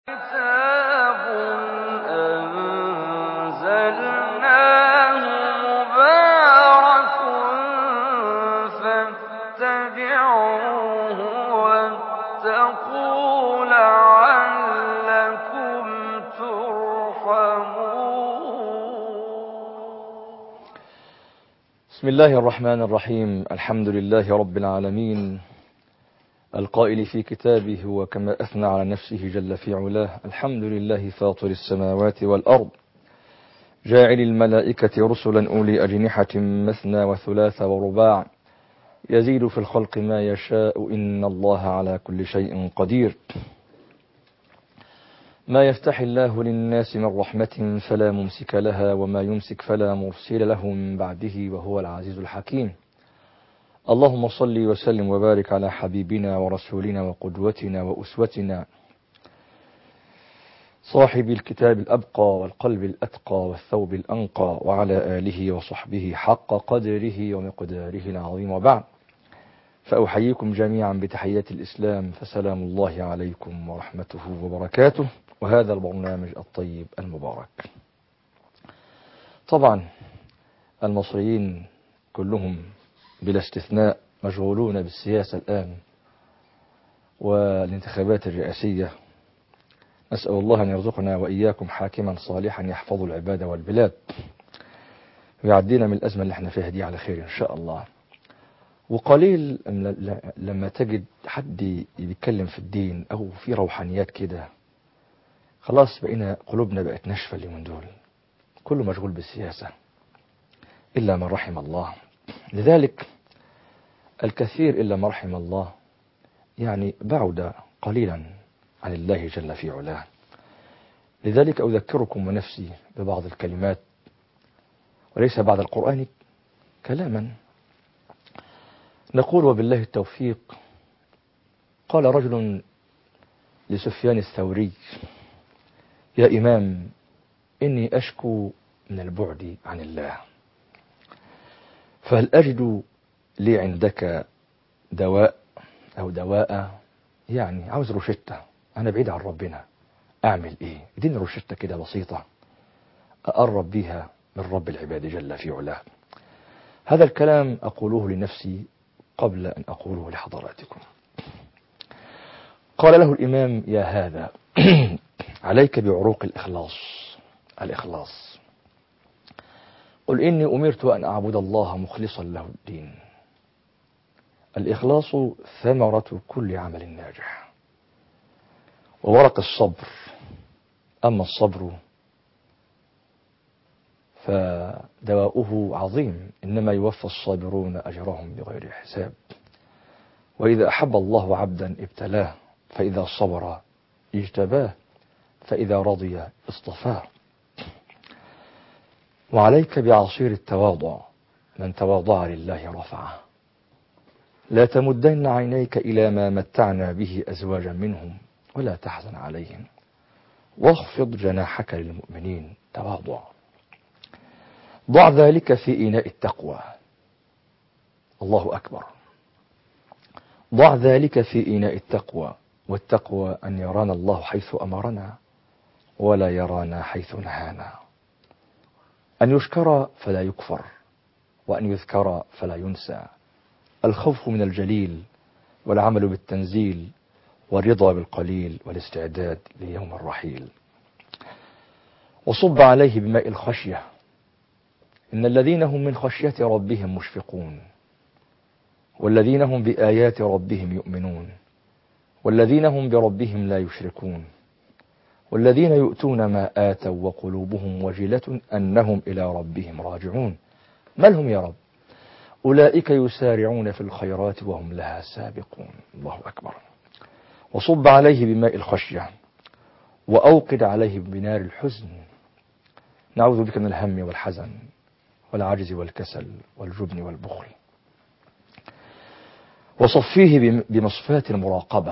كتاب أنزلناه مبارك فاتبعوه واتقوا لعلكم ترحمون. بسم الله الرحمن الرحيم. الحمد لله رب العالمين، القائل في كتابه وكما أثنى على نفسه جل في علاه: الحمد لله فاطر السماوات والأرض، جاعل الملائكة رسلا أولي أجنحة مثنى وثلاث ورباع، يزيد في الخلق ما يشاء، إن الله على كل شيء قدير. ما يفتح الله للناس من رحمة فلا ممسك لها، وما يمسك فلا مرسل له من بعده، وهو العزيز الحكيم. اللهم صل وسلم وبارك على حبيبنا ورسولنا وقدوتنا وأسوتنا، صاحب الكتاب الأبقى والقلب الأتقى والثوب الأنقى، وعلى آله وصحبه حق قدره ومقداره العظيم. وبعد، فأحييكم جميعا بتحية الإسلام، فسلام الله عليكم ورحمته وبركاته، وهذا البرنامج الطيب المبارك. طبعا المصريين كلهم بلا استثناء مشغولون بالسياسة الآن والانتخابات الرئاسية. نسأل الله أن يرزقنا وإياكم حاكما صالحا يحفظ العباد والبلاد ويعدينا من الأزمة اللي احنا فيها دي على خير إن شاء الله. وقليل لما تجد حد بيتكلم في الدين أو في روحانيات كده. خلاص بقينا قلوبنا بقت ناشفة اليومين دول، كله مشغول بالسياسة إلا من رحم الله. لذلك الكثير إلا ما رحم الله يعني بعد قليلا عن الله جل في علاه. لذلك أذكركم ونفسي ببعض الكلمات، وليس بعد القرآن كلاما. نقول وبالله التوفيق. قال رجل لسفيان الثوري: يا إمام، إني أشكو من البعد عن الله، فهل أجد لي عندك دواء أو دواء؟ يعني عاوز روشتة، أنا بعيد عن ربنا، أعمل إيه؟ اديني روشتة كده بسيطة أقرب بها من رب العباد جل في علاه. هذا الكلام أقوله لنفسي قبل أن أقوله لحضراتكم. قال له الإمام: يا هذا عليك بعروق الإخلاص. قل إني أمرت أن أعبد الله مخلصا له الدين. الإخلاص ثمرة كل عمل ناجح وورق الصبر. أما الصبر فدواؤه عظيم، إنما يوفى الصابرون أجرهم بغير حساب. وإذا أحب الله عبدا ابتلاه، فإذا صبر اجتباه، فإذا رضي اصطفاه. وعليك بعصير التواضع، من تواضع لله رفعه. لا تمدن عينيك إلى ما متعنا به أزواجا منهم ولا تحزن عليهم، واخفض جناحك للمؤمنين. تواضع. ضع ذلك في إناء التقوى. الله أكبر. ضع ذلك في إناء التقوى، والتقوى أن يرانا الله حيث أمرنا ولا يرانا حيث نهانا، أن يشكر فلا يكفر، وأن يذكر فلا ينسى. الخوف من الجليل، والعمل بالتنزيل، والرضا بالقليل، والاستعداد ليوم الرحيل. وصب عليه بماء الخشية. إن الذين هم من خشية ربهم مشفقون، والذين هم بآيات ربهم يؤمنون، والذين هم بربهم لا يشركون، والذين يؤتون ما آتوا وقلوبهم وجلة أنهم إلى ربهم راجعون. ما لهم يا رب؟ أولئك يسارعون في الخيرات وهم لها سابقون. الله أكبر. وصب عليه بماء الخشية، وأوقد عليه بنار الحزن. نعوذ بك من الهم والحزن والعجز والكسل والجبن والبخل. وصفيه بمصفات المراقبة.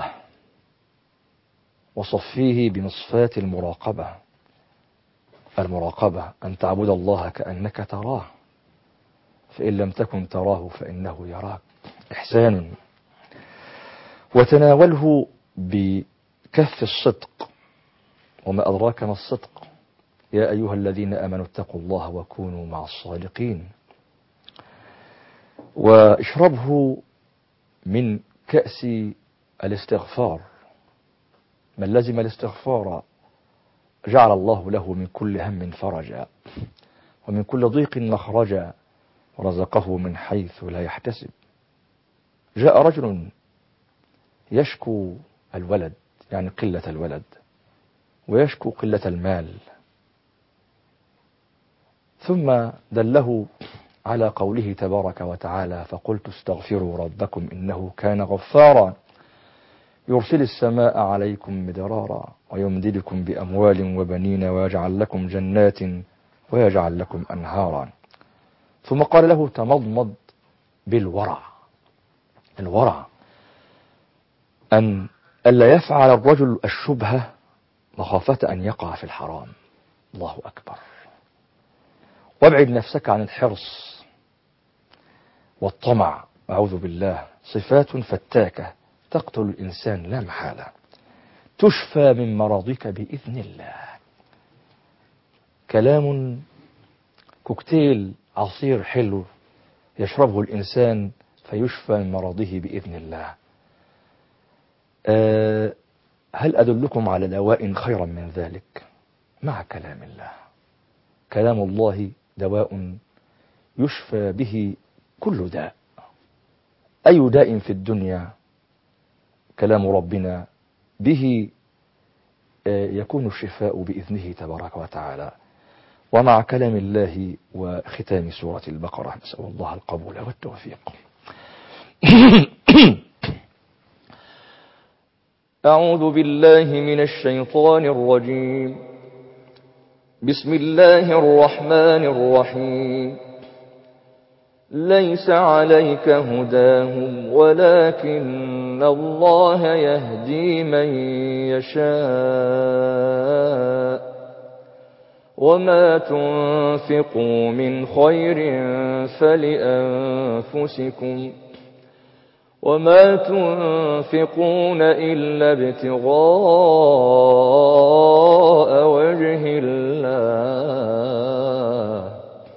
وصفيه بمصفات المراقبة. المراقبة أن تعبد الله كأنك تراه، فإن لم تكن تراه فإنه يراك. إحسان. وتناوله بكف الصدق، وما أدراك ما الصدق، يا أيها الذين آمنوا اتقوا الله وكونوا مع الصادقين. واشربه من كأس الاستغفار، من لزم الاستغفار جعل الله له من كل هم فرجا ومن كل ضيق مخرجا ورزقه من حيث لا يحتسب. جاء رجل يشكو الولد، يعني قلة الولد، ويشكو قلة المال، ثم دله على قوله تبارك وتعالى: فقلت استغفروا ربكم إنه كان غفارا يرسل السماء عليكم مدرارا ويمددكم بأموال وبنين ويجعل لكم جنات ويجعل لكم أنهارا. ثم قال له: تمضمض بالورع. الورع أن ألا يفعل الرجل الشبهة مخافة أن يقع في الحرام. الله أكبر. وابعد نفسك عن الحرص والطمع، أعوذ بالله، صفات فتاكة تقتل الإنسان لا محالة. تشفى من مرضك بإذن الله. كلام كوكتيل، عصير حلو يشربه الإنسان فيشفى من مرضه بإذن الله. هل أدلكم على دواء خيرا من ذلك؟ مع كلام الله. كلام الله دواء يشفى به كل داء. أي داء في الدنيا كلام ربنا به يكون الشفاء بإذنه تبارك وتعالى. ومع كلام الله وختام سورة البقرة نسأل الله القبول والتوفيق. أعوذ بالله من الشيطان الرجيم. بسم الله الرحمن الرحيم. ليس عليك هداهم ولكن الله يهدي من يشاء وما تنفقوا من خير فلأنفسكم وما تنفقون إلا ابتغاء وجه الله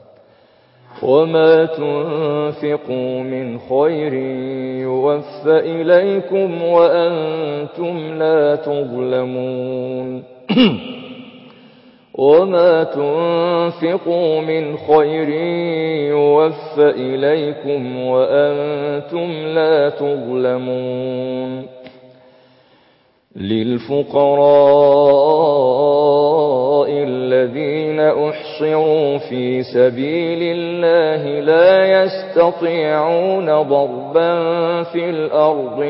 وما تنفقوا من خير يوفى إليكم وأنتم لا تظلمون وما تنفقوا من خير يوفى إليكم وأنتم لا تظلمون للفقراء الذين أحصروا في سبيل الله لا يستطيعون ضربا في الأرض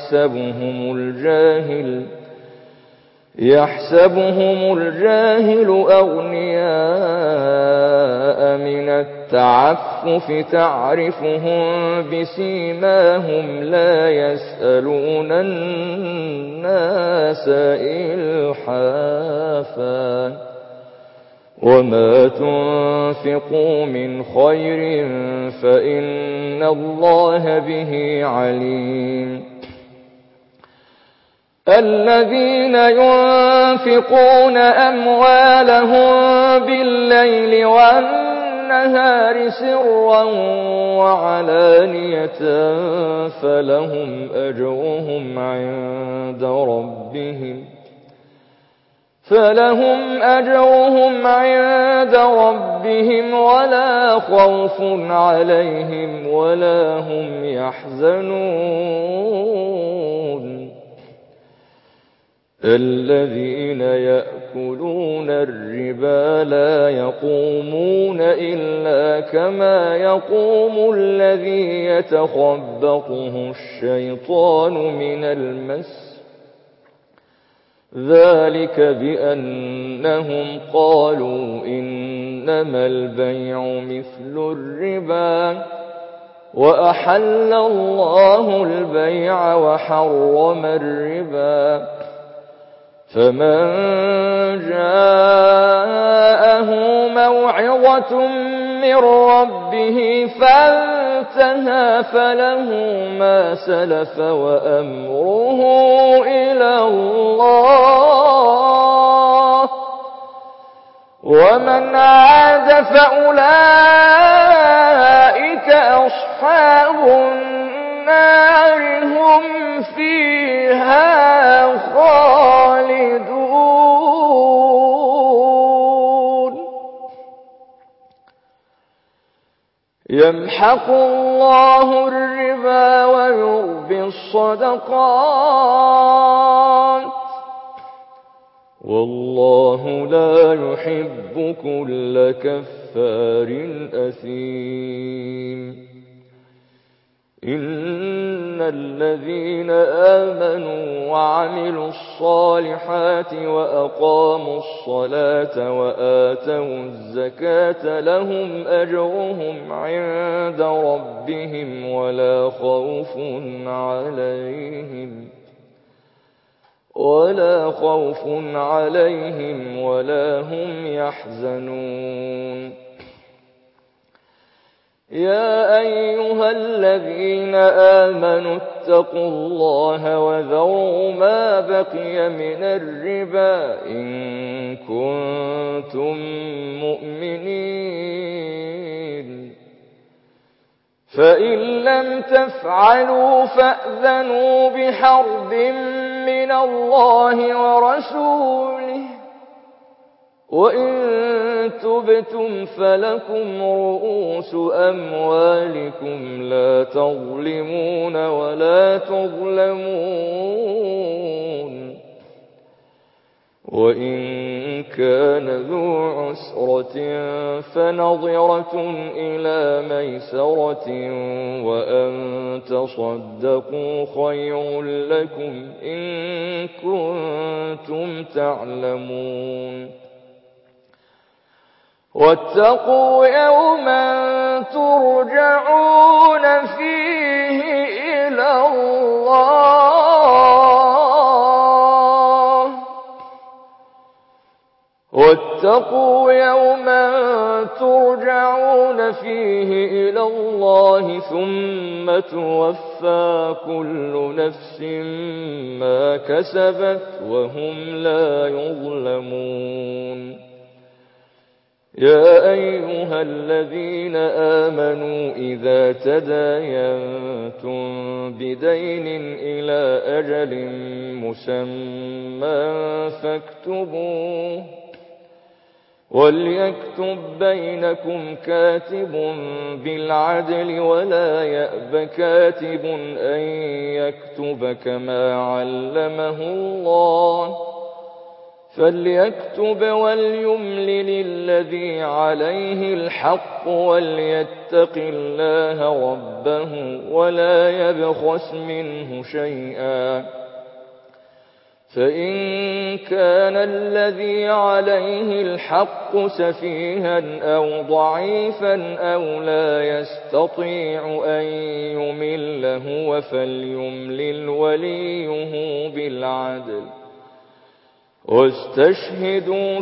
يحسبهم الجاهل أغنياء من التعفف تعرفهم بسيماهم لا يسألون الناس إلحافا وما تنفقوا من خير فإن الله به عليم الذين ينفقون أموالهم بالليل والنهار سرا وعلانية فلهم أجرهم عند ربهم ولا خوف عليهم ولا هم يحزنون الذين يأكلون الربا لا يقومون إلا كما يقوم الذي يتخبطه الشيطان من المس ذلك بأنهم قالوا إنما البيع مثل الربا وأحل الله البيع وحرم الربا فمن جاءه موعظة من ربه فانتهى فله ما سلف وأمره إلى الله ومن عاد فأولئك أصحاب النار هم فيها خالدون يمحق الله الربا ويربي الصدقات والله لا يحب كل كفار أثيم إن الذين آمنوا وعملوا الصالحات وأقاموا الصلاة وآتوا الزكاة لهم أجرهم عند ربهم ولا خوف عليهم ولا هم يحزنون يا أيها الذين آمنوا اتقوا الله وذروا ما بقي من الربا إن كنتم مؤمنين فإن لم تفعلوا فأذنوا بحرب من الله ورسوله وإن تبتم فلكم رؤوس أموالكم لا تظلمون ولا تظلمون وإن كان ذو عسرة فنظرة إلى ميسرة وأن تصدقوا خير لكم إن كنتم تعلمون واتقوا يوما ترجعون فيه إلى الله ثم توفى كل نفس ما كسبت وهم لا يظلمون يا أيها الذين آمنوا إذا تداينتم بدين إلى أجل مسمى فاكتبوه وليكتب بينكم كاتب بالعدل ولا يأب كاتب أن يكتب كما علمه الله فليكتب وليملل الذي عليه الحق وليتق الله ربه ولا يبخس منه شيئا فإن كان الذي عليه الحق سفيها أو ضعيفا أو لا يستطيع أن يمل هو فليملل وليه بالعدل واستشهدوا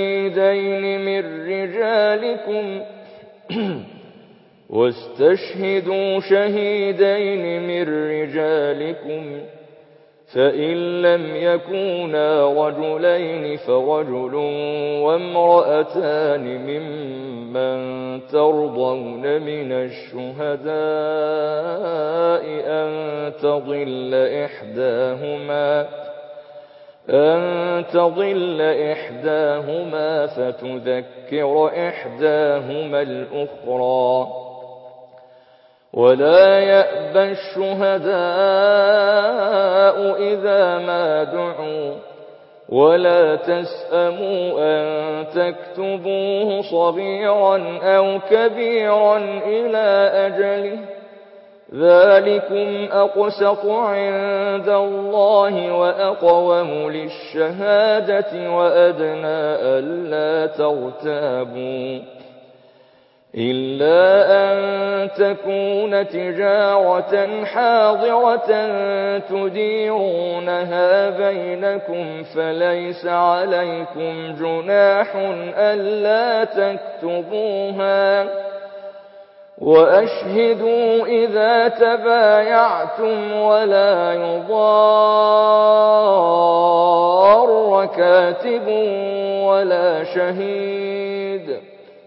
شهيدين من رجالكم فإن لم يكونا رجلين فرجل وامرأتان ممن ترضون من الشهداء أن تضل إحداهما فتذكر إحداهما الأخرى ولا يأبى الشهداء إذا ما دعوا ولا تسأموا أن تكتبوه صغيرا أو كبيرا إلى أجله ذلكم أقسط عند الله وأقوم للشهادة وأدنى ألا ترتابوا إلا أن تكون تجارة حاضرة تديرونها بينكم فليس عليكم جناح ألا تكتبوها وأشهدوا إذا تبايعتم ولا يضار كاتب ولا شهيد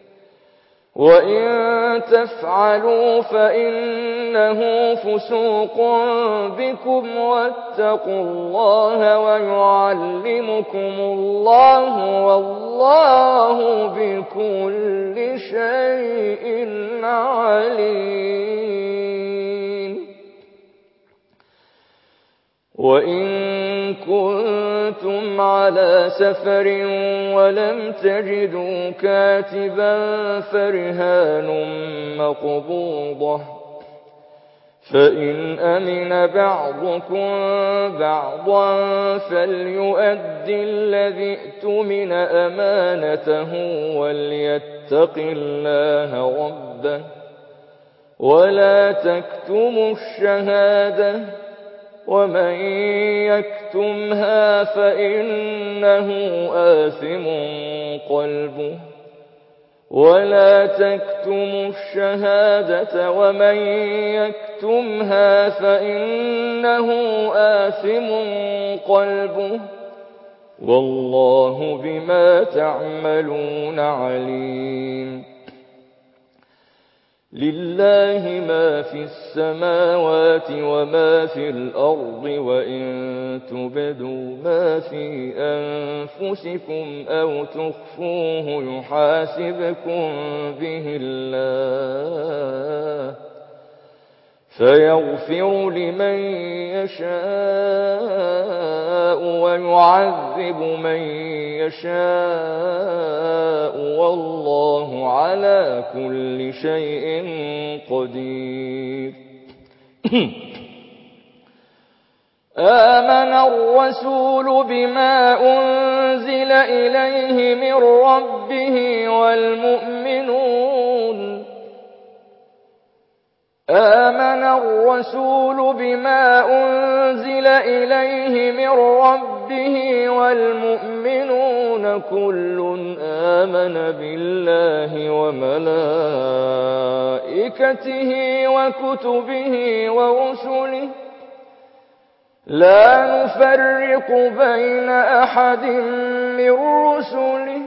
وإن تفعلوا فإنه فسوق بكم واتقوا الله ويعلمكم الله والله بكل شيء عليم. وإن كنتم على سفر ولم تجدوا كاتبا فرهان مقبوضة فإن أمن بعضكم بعضا فليؤدي الذي ائتمن أمانته وليتق الله ربه ولا تكتموا الشهادة ومن يكتمها فإنه آثم قلبه ولا تكتموا الشهادة ومن يكتمها فإنه آثم قلبه والله بما تعملون عليم. لله ما في السماوات وما في الأرض وإن تبدوا ما في أنفسكم أو تخفوه يحاسبكم به الله فيغفر لمن يشاء ويعذب من يشاء والله على كل شيء قدير. آمن الرسول بما أنزل إليه من ربه والمؤمنون آمن الرسول بما أنزل إليه من ربه والمؤمنون كل آمن بالله وملائكته وكتبه ورسله لا نفرق بين أحد من رسله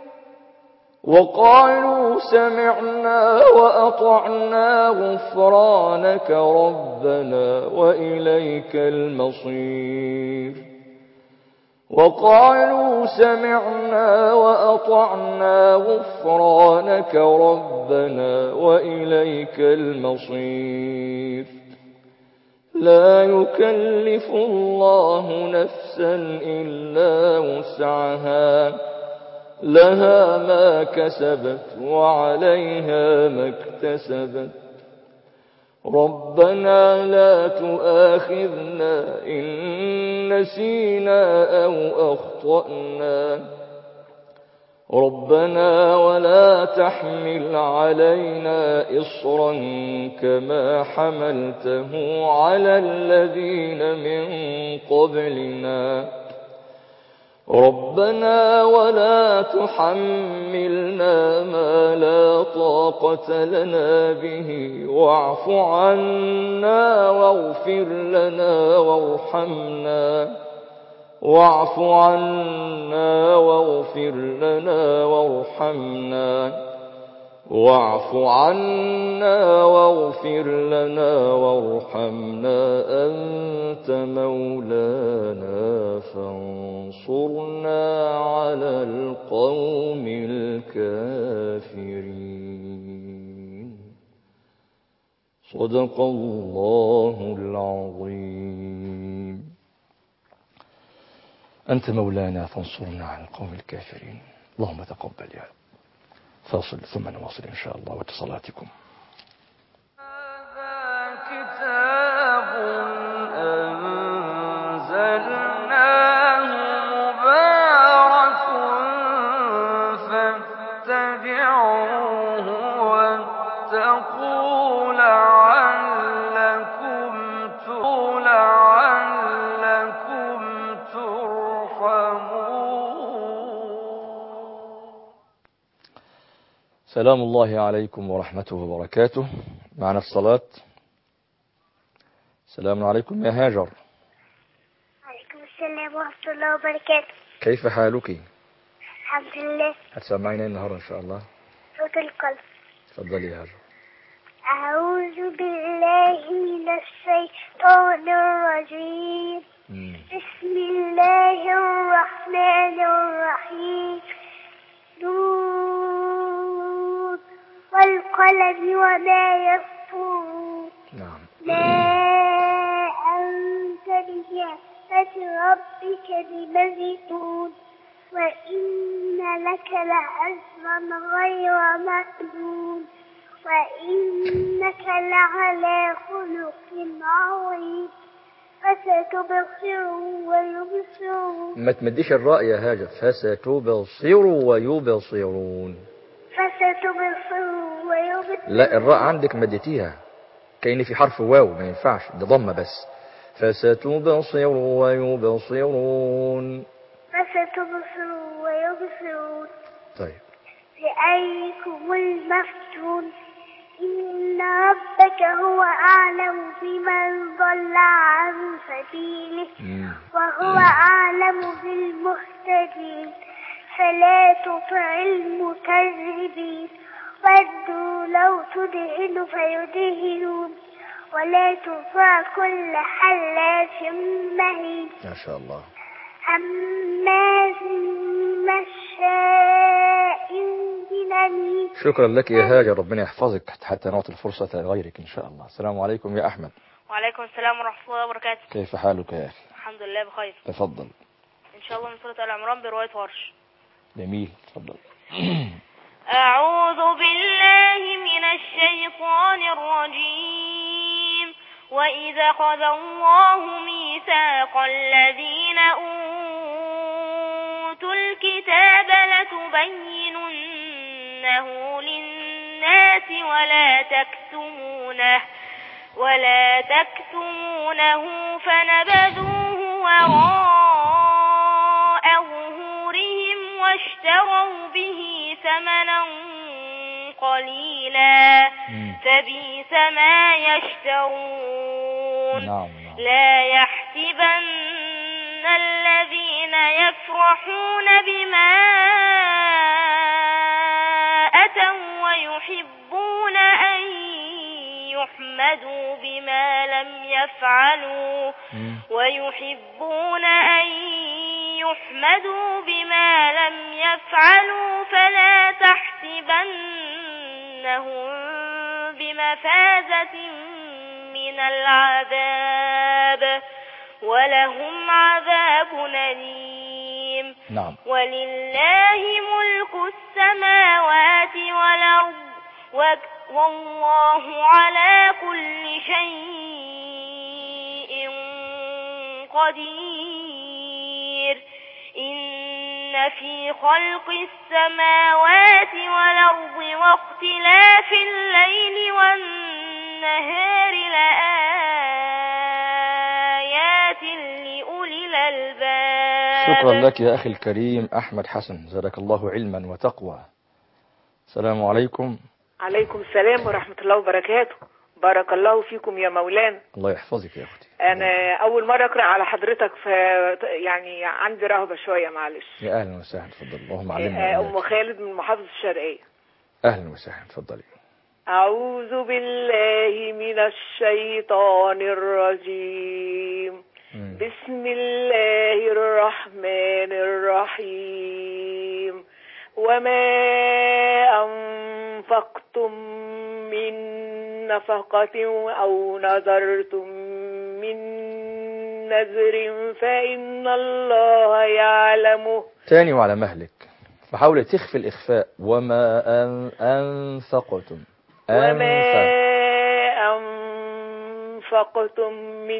وقالوا سمعنا وأطعنا غفرانك ربنا وإليك المصير وقالوا سمعنا وأطعنا غفرانك ربنا وإليك المصير. لا يكلف الله نفسا إلا وسعها لها ما كسبت وعليها ما اكتسبت ربنا لا تؤاخذنا إن نسينا أو أخطأنا ربنا ولا تحمل علينا إصرا كما حملته على الذين من قبلنا ربنا ولا تحملنا ما لا طاقة لنا به واعف عنا واغفر لنا وارحمنا واعف عنا واغفر لنا وارحمنا واعف عنا واغفر لنا وارحمنا أنت مولانا فانصرنا على القوم الكافرين. صدق الله العظيم. أنت مولانا فانصرنا على القوم الكافرين. اللهم تقبل يا رب. فاصل ثم نواصل إن شاء الله واتصالاتكم. هذا كتاب أنزلناه مبارك فاتبعوه واتقوا لعلكم ترحمون. سلام الله عليكم ورحمته وبركاته. معنا الصلاة. السلام عليكم يا هاجر. وعليكم السلام ورحمة الله وبركاته. كيف حالك؟ الحمد لله. هتسمعينا النهاردة إن شاء الله صوت القلب. تفضلي يا هاجر. أعوذ بالله من الشيطان الرجيم. بسم الله الرحمن الرحيم. نون والقلم وما يسطرون. نعم. ما أنت بنعمة ربك بمجنون وإن لك لأجرا غير ممنون وإنك لعلى خلق عظيم فستبصر ويبصرون. ما تمديش الراء يا هاجر. فستبصر ويبصرون. فستبصر ويبصرون. لا، الراء عندك مديتيها كأن في حرف واو، ما ينفعش، ده ضمة بس. فستبصر ويبصرون. فستبصر ويبصرون. طيب. بأيكم المفتون. إن ربك هو أعلم بمن ضل عن سبيله وهو أعلم بالمهتدين فلا تطع المكذبين ودوا لو تدهن فيدهنون ولا تطع كل حلاف مهين. ما شاء الله. هماز مشاء بنميم. شكرا لك يا هاجر، ربنا يحفظك حتى نعطي الفرصة لغيرك إن شاء الله. السلام عليكم يا أحمد. وعليكم السلام ورحمة الله وبركاته. كيف حالك يا أخي؟ الحمد لله بخير. تفضل. إن شاء الله من سورة آل عمران برواية ورش. جميل، تفضل. أعوذ بالله من الشيطان الرجيم. وإذا أخذ الله ميثاق الذين أوتوا الكتاب لتبيننه للناس ولا تكتمونه فنبذوه وراء ظهورهم واشتروا به ثمنا قليلا فبئس ما يشترون. نعم. لا يحسبن الذين يفرحون بما أتوا ويحبون أن يحمدوا بما لم يفعلوا فلا تحسبنهم بمفازة من العذاب ولهم عذاب أليم. نعم. ولله ملك السماوات والأرض والله على كل شيء قدير. إن في خلق السماوات والأرض واختلاف الليل والنهار لآيات لأولي الألباب. شكرا لك يا أخي الكريم أحمد حسن، زادك الله علما وتقوى. السلام عليكم. عليكم السلام ورحمة الله وبركاته. بارك الله فيكم يا مولانا. الله يحفظك يا أختي. أنا أول مرة أقرأ على حضرتك، يعني عندي رهبة شوية، معلش. يا أهلا وسهلا، تفضل. اللهم علمنا. أم خالد من محافظة الشرقية. أهلا وسهلا، تفضلي. أعوذ بالله من الشيطان الرجيم. بسم الله الرحمن الرحيم. وما أنفقتم من نفقة أو نذرتم من نذر فإن الله يعلمه. تاني وعلى مهلك، فحاول تخفي الإخفاء. وما أنفقتم. وما أنفقتم من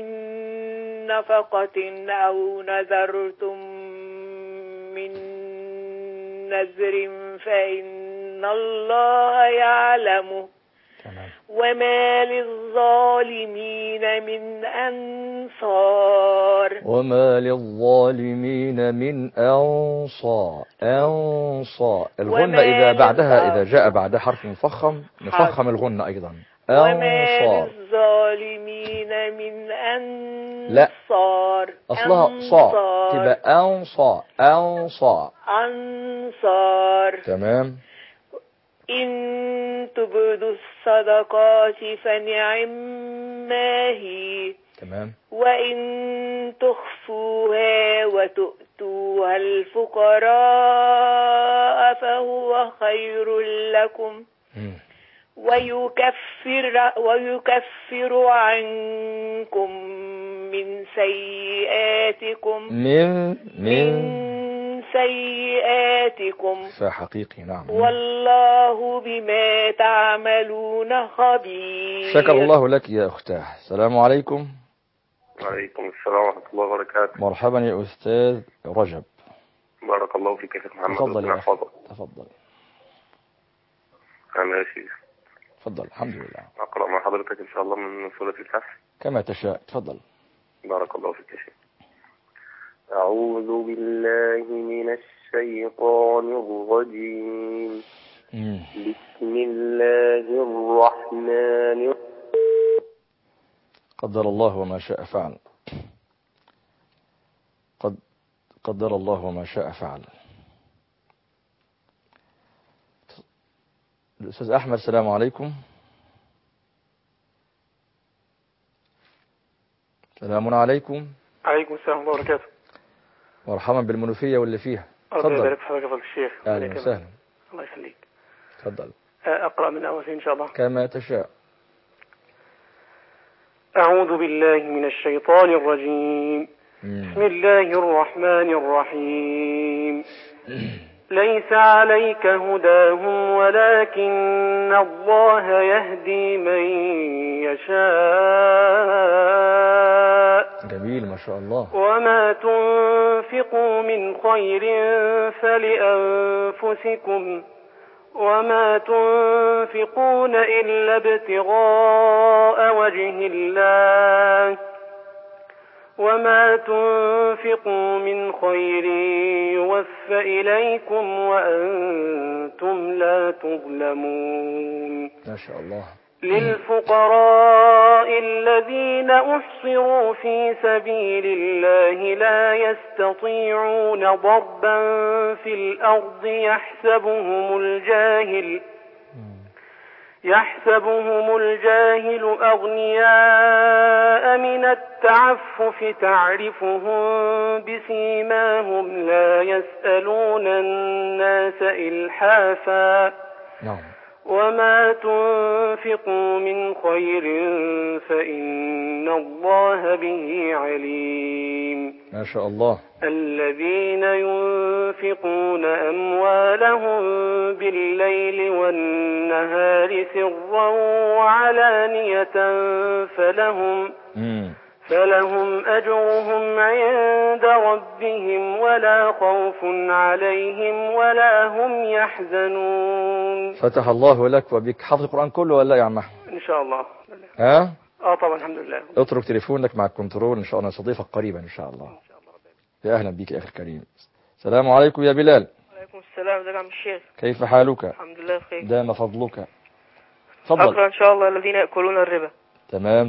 نفقة أو نذرتم من نذر فإن الله يعلمه. وما للظالمين من أنصار. وما للظالمين من أنصار. أنصى. الغنة وما إذا بعدها للظالمين. إذا جاء بعد حرف مفخم نفخم الغنة أيضا. وما أنصار. للظالمين من لا، أنصار. أصلها صا تبقى أنصى أنصى. أنصار. تمام. إن تبدوا الصدقات فنعم ما هي. تمام. وإن تخفوها وتؤتوها الفقراء فهو خير لكم ويكفر عنكم من سيئاتكم من سيئاتكم فحقيقي. نعم. والله بما تعملون خبير. شكر الله لك يا أختاه. السلام عليكم. وعليكم السلام ورحمة الله وبركاته. مرحبا يا أستاذ رجب. بارك الله فيك يا شيخ محمد. تفضل يا أخي. تفضل. أنا يا شيخ. تفضل. الحمد لله. أقرأ مع حضرتك إن شاء الله من سورة الكهف كما تشاء. تفضل. بارك الله فيك يا شيخ. أعوذ بالله من الشيطان الرجيم. بسم الله الرحمن الرحيم. قدر الله وما شاء فعل. قدر الله وما شاء فعل. الأستاذ أحمد السلام عليكم. السلام عليكم. عليكم السلام ورحمة الله وبركاته. مرحبا بالمنوفية واللي فيها. تفضل. الله يبارك في حضرتك يا الشيخ. أهلا وسهلا. الله يخليك. تفضل. أقرأ من أول إن شاء الله. كما تشاء. أعوذ بالله من الشيطان الرجيم. بسم الله الرحمن الرحيم. ليس عليك هداهم ولكن الله يهدي من يشاء. جميل ما شاء الله. وما تنفقوا من خير فلأنفسكم وما تنفقون إلا ابتغاء وجه الله وما تنفقوا من خير يوفى إليكم وأنتم لا تظلمون. ما شاء الله. للفقراء الذين أحصروا في سبيل الله لا يستطيعون ضربا في الأرض يحسبهم الجاهل أغنياء من التعفف تعرفهم بسيماهم لا يسألون الناس إلحافا. وما تنفقوا من خير فإن الله به عليم. ما شاء الله. الذين ينفقون أموالهم بالليل والنهار سرا وعلانية فلهم أجرهم عند ربهم ولا خوف عليهم ولا هم يحزنون. فتح الله لك وبك. حافظ القرآن كله ولا يا عم أحمد؟ إن شاء الله. ها؟ طبعا الحمد لله. اترك تليفونك مع الكنترول إن شاء الله نستضيفك قريبا إن شاء الله. يا أهلا بك يا أخي الكريم. السلام عليكم يا بلال. وعليكم السلام. ازيك يا عم الشيخ؟ كيف حالك؟ الحمد لله بخير. دام فضلك. تفضل. أقرأ إن شاء الله الذين يأكلون الربا. تمام.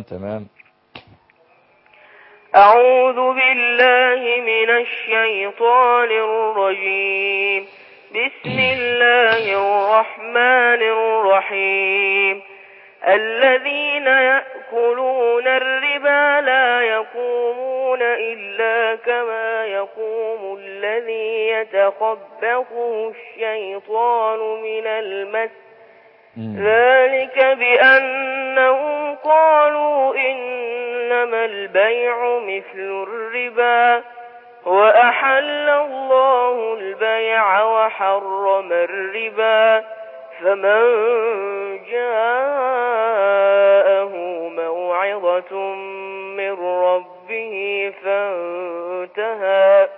أعوذ بالله من الشيطان الرجيم. بسم الله الرحمن الرحيم. الذين يأكلون الربا لا يقومون إلا كما يقوم الذي يتخبطه الشيطان من المس. ذلك بأنهم قالوا إنما البيع مثل الربا وأحل الله البيع وحرم الربا. فمن جاءه موعظة من ربه فانتهى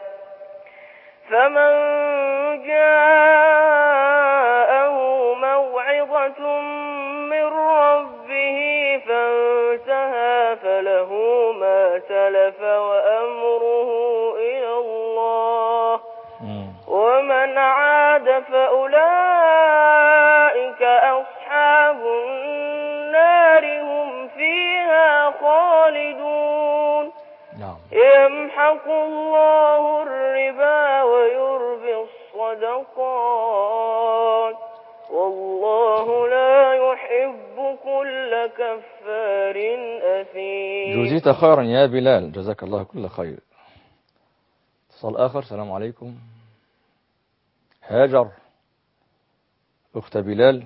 فله ما سلف وأمره إلى الله ومن بعد فأولئك أصحاب النار هم فيها خالدون. نعم. يمحق الله الربا ويربي الصدقات والله لا يحب كل كفار أثيم. جزيت خيرا يا بلال، جزاك الله كل خير. اتصال آخر. السلام عليكم. هاجر أخت بلال،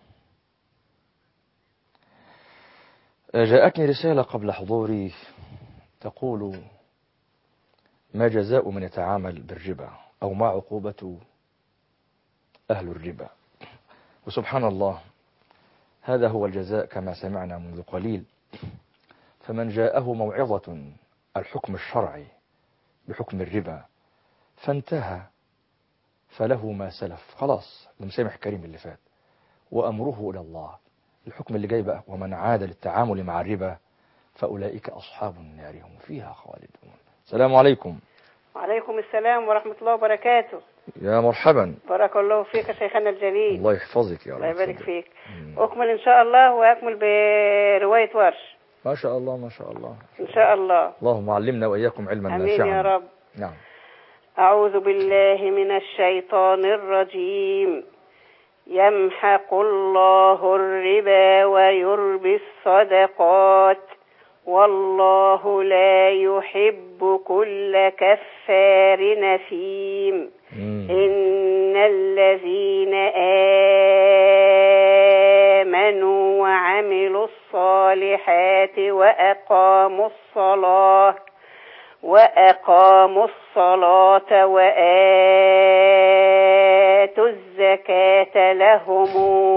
جاءتني رسالة قبل حضوري تقول: ما جزاء من يتعامل بالربا، أو ما عقوبة أهل الربا؟ وسبحان الله، هذا هو الجزاء كما سمعنا منذ قليل. فمن جاءه موعظة الحكم الشرعي بحكم الربا فانتهى فله ما سلف، خلاص المسامح كريم اللي فات، وأمره إلى الله. الحكم اللي جاي بقى: ومن عاد للتعامل مع الربا فأولئك أصحاب النار هم فيها خالدون. السلام عليكم. وعليكم السلام ورحمة الله وبركاته. يا مرحبا. بارك الله فيك يا شيخنا الجليل. الله يحفظك يا رب. الله يبارك فيك. أكمل إن شاء الله، وأكمل برواية ورش. ما شاء الله ما شاء الله إن شاء الله. اللهم علمنا وإياكم علما نافعا. آمين يا رب. نعم. أعوذ بالله من الشيطان الرجيم. يمحق الله الربا ويربي الصدقات والله لا يحب كل كفار نثيم. إن الذين آمنوا وعملوا الصالحات وأقاموا الصلاة وآتوا الزكاة لهم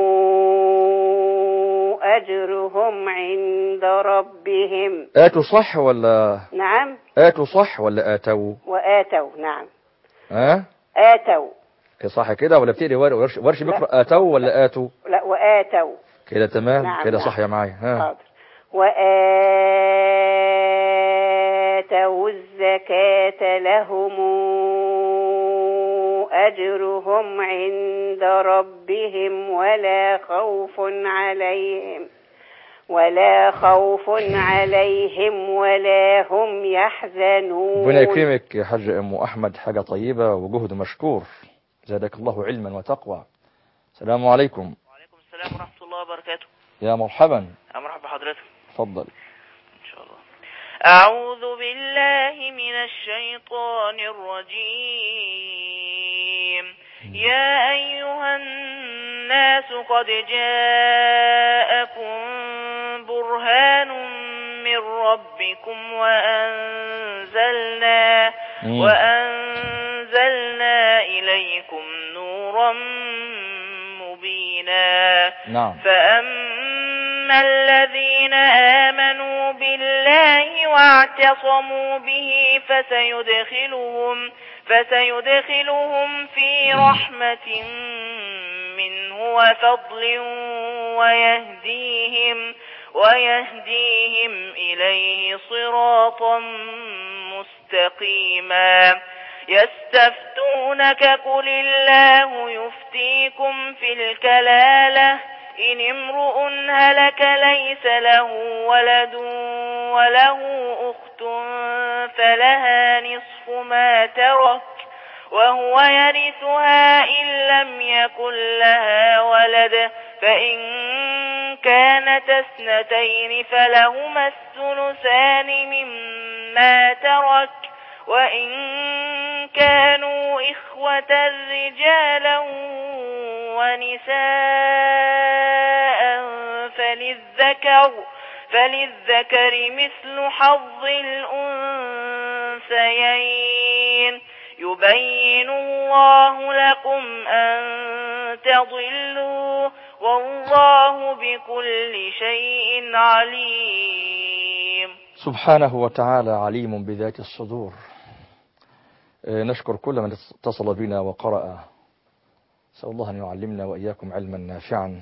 أجرهم عند ربهم. آتوا صح ولا؟ نعم. آتوا صح ولا آتوا؟ وآتوا. نعم. آتوا صح كده ولا بتقري ورش بيقرأ آتوا ولا آتوا؟ لا، وآتوا كده تمام. نعم. كده نعم. صح يا معايا. حاضر. وآتوا الزكاة لهم أجرهم عند ربهم ولا خوف عليهم ولا هم يحزنون. ربنا يكرمك يا حاج أم أحمد، حاجة طيبة وجهد مشكور، زادك الله علما وتقوى. السلام عليكم. وعليكم السلام ورحمة الله وبركاته. يا مرحبا. يا مرحبا بحضرتك. تفضل. إن شاء الله. أعوذ بالله من الشيطان الرجيم. يا أيها الناس قد جاءكم برهان من ربكم وأنزلنا إليكم نورا مبينا. نعم. فأما الذين آمنوا بالله واعتصموا به فسيدخلهم في رحمة منه وفضل ويهديهم إليه صراطا مستقيما. يستفتونك قل الله يفتيكم في الكلالة إن امرؤ هلك ليس له ولد وله أخت فلها نصف ما ترك وهو يرثها إن لم يكن لها ولد، فإن كانت اثنتين فلهما الثلثان مما ترك، وإن كانوا إخوة رجالا ونساء فللذكر مثل حظ الأنثيين. يبين الله لكم أن تضلوا والله بكل شيء عليم. سبحانه وتعالى عليم بذات الصدور. نشكر كل من اتصل بنا وقرأ. أسأل الله أن يعلمنا وإياكم علما نافعا.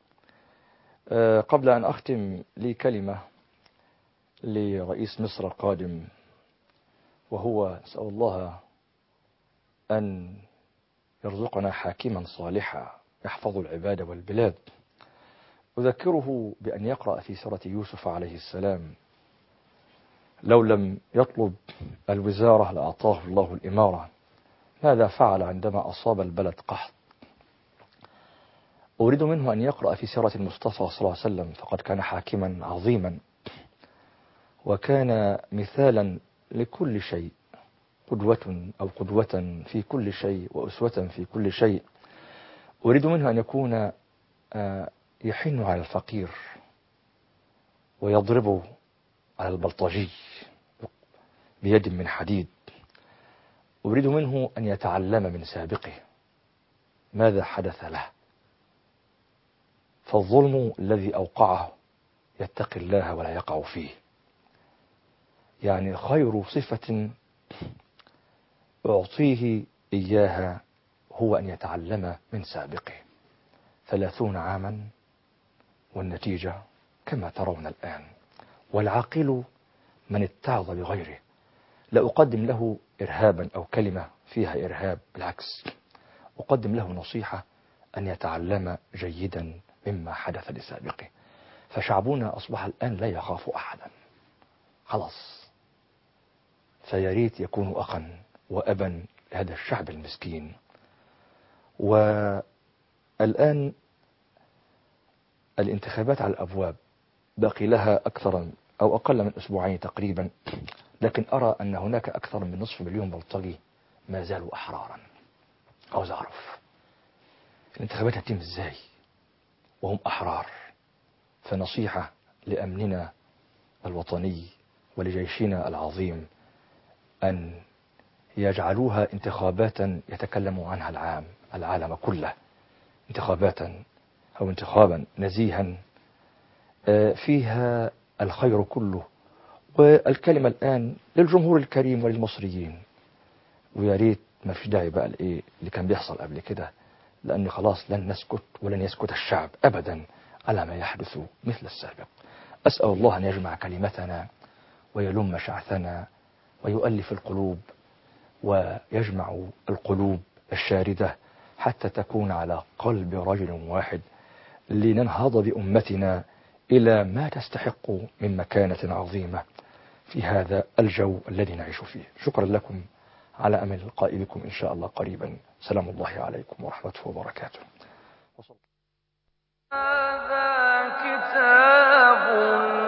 قبل أن أختم لي كلمة لرئيس مصر القادم، وهو أسأل الله أن يرزقنا حاكما صالحا يحفظ العباد والبلاد. أذكره بأن يقرأ في سورة يوسف عليه السلام: لو لم يطلب الوزارة لأعطاه الله الإمارة، ماذا فعل عندما أصاب البلد قحط؟ أريد منه أن يقرأ في سيرة المصطفى صلى الله عليه وسلم، فقد كان حاكما عظيما وكان مثالا لكل شيء، قدوة في كل شيء وأسوة في كل شيء. أريد منه أن يكون يحن على الفقير ويضرب على البلطجي بيد من حديد. أريد منه أن يتعلم من سابقه ماذا حدث له، فالظلم الذي أوقعه يتقي الله ولا يقع فيه. يعني خير صفة أعطيه إياها هو أن يتعلم من سابقه. 30 عاما والنتيجة كما ترون الآن. والعاقل من اتعظ بغيره. لا أقدم له إرهابا أو كلمة فيها إرهاب، بالعكس أقدم له نصيحة أن يتعلم جيدا مما حدث لسابقه. فشعبنا أصبح الآن لا يخاف أحدا خلاص. فياريت يكون أخا وأبا لهذا الشعب المسكين. والآن الانتخابات على الأبواب، باقي لها أكثر أو أقل من أسبوعين تقريبا، لكن أرى أن هناك أكثر من 500,000 بلطجي ما زالوا أحرارا. عاوز أعرف الانتخابات هتتم إزاي وهم أحرار؟ فنصيحة لأمننا الوطني ولجيشنا العظيم أن يجعلوها انتخابات يتكلم عنها العالم كله، انتخابا نزيها فيها الخير كله. والكلمة الآن للجمهور الكريم وللمصريين، ويا ريت ما فيش داعي بقى اللي كان بيحصل قبل كده، لأن خلاص لن نسكت ولن يسكت الشعب أبدا على ما يحدث مثل السابق. أسأل الله أن يجمع كلمتنا ويلم شعثنا ويؤلف القلوب ويجمع القلوب الشاردة حتى تكون على قلب رجل واحد، لننهض بأمتنا إلى ما تستحق من مكانة عظيمة في هذا الجو الذي نعيش فيه. شكرا لكم، على أمل اللقاء بكم إن شاء الله قريبا. سلام الله عليكم ورحمته وبركاته. هذا كتاب